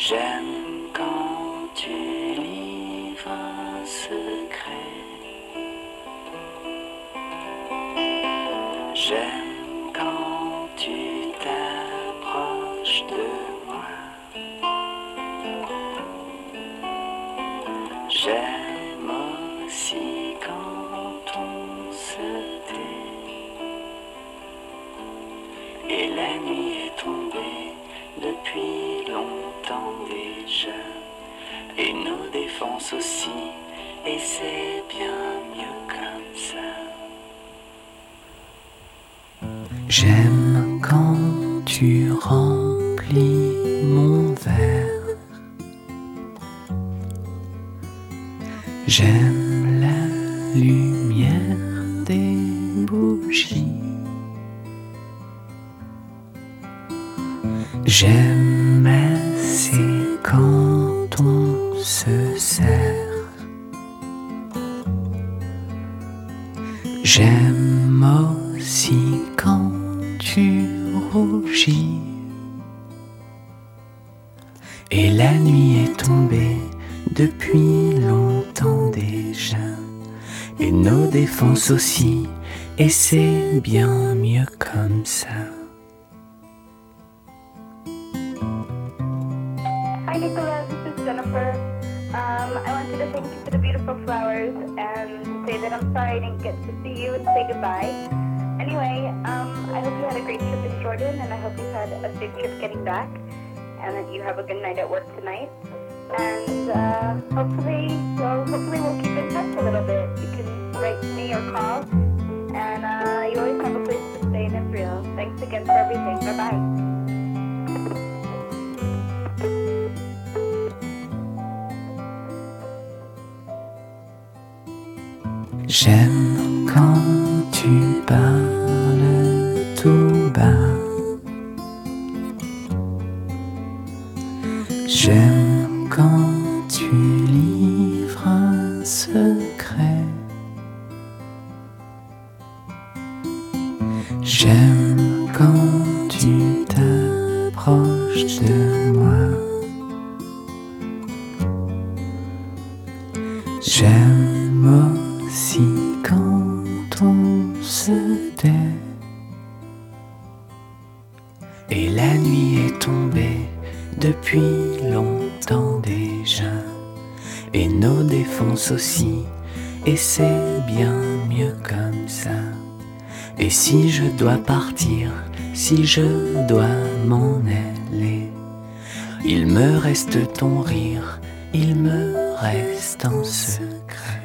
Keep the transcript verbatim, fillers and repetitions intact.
J'aime quand tu livres un secret. J'aime quand tu t'approches de moi. J'aime aussi quand on se tait. Et la nuit est tombée depuis longtemps déjà. Et nos défenses aussi. Et c'est bien mieux comme ça. J'aime quand tu remplis mon verre. J'aime la lumière des bougies. J'aime assez quand on se serre. J'aime aussi quand tu rougis. Et la nuit est tombée depuis longtemps déjà. Et nos défenses aussi. Et c'est bien mieux comme ça. Hi Nicola, this is Jennifer. Um, I wanted to thank you for the beautiful flowers and say that I'm sorry I didn't get to see you and say goodbye. Anyway, um, I hope you had a great trip in Jordan and I hope you had a safe trip getting back and that you have a good night at work tonight. And uh, hopefully, well, hopefully we'll keep in touch a little bit. You can write to me or call. And uh, you always have a place to stay in Israel. Thanks again for everything. Bye-bye. J'aime quand tu parles tout bas. J'aime quand tu livres un secret. J'aime quand tu t'approches de moi. J'aime aussi quand on se tait. Et la nuit est tombée depuis longtemps déjà. Et nos défenses aussi. Et c'est bien mieux comme ça. Et si je dois partir, si je dois m'en aller, il me reste ton rire, il me reste un secret.